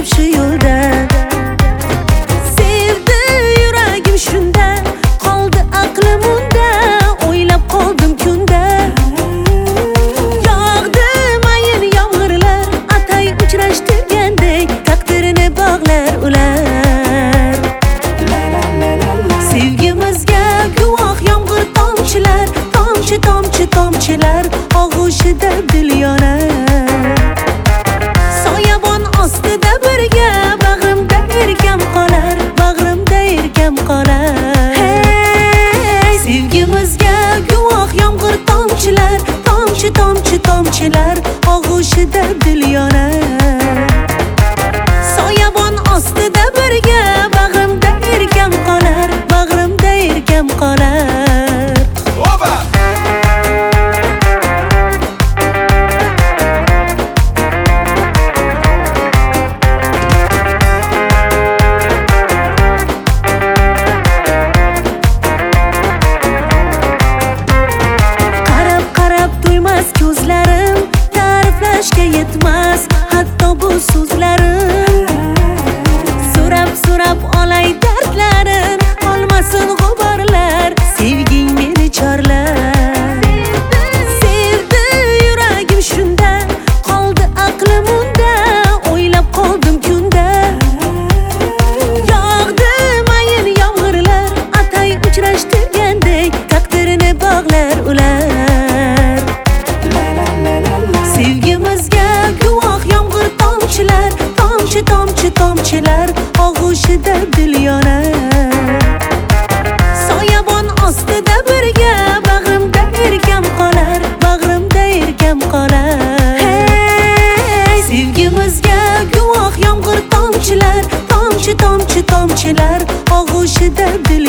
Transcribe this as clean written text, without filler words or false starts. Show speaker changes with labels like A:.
A: shu yo'lda. Sevdi yuragim shunda, qoldi aqlim unda, o'ylab qoldim kunda. Yog'di mayin yomg'irlar, atay uchrashtirgandek taqdirini bog'lar ular. Sevgimizga guvoh yomg'ir tomchilar, tomchi tomchi tomchilar og'ushida dil yonar. Soyabon ostida birga, bag'rimda erkam qolar, bag'rimda erkam qolar. Hey, sevgimizga guvoh yomg'ir tomchilar, tomchi tomchi tomchilar og'ushida dil yonar. Soyabon ostida birga, bag'rimda erkam qolar, bag'rimda erkam qolar. Ko'zlarim ta'riflashga yetmas, hatto bu so'zlarim. So'rab olay dardlarin, olmasin g'uborlar, sevging meni chorlar. Sevdi yuragim shunda, qoldi aqlim unda, o'ylab qoldim kunda. Yog'di mayin yomg'irlar, atay uchrashtirgandek taqdirini bog'lar ular. Sevgimizga guvoh yomg'ir tomchilar, tomchi tomchi tomchilar og'ushida dil yonar. Soyabon ostida birga, bag'rimda erkam qolar, bag'rimda erkam qolar. Hey, sevgimizga guvoh yomg'ir tomchilar, tomchi tomchi tomchilar og'ushida dil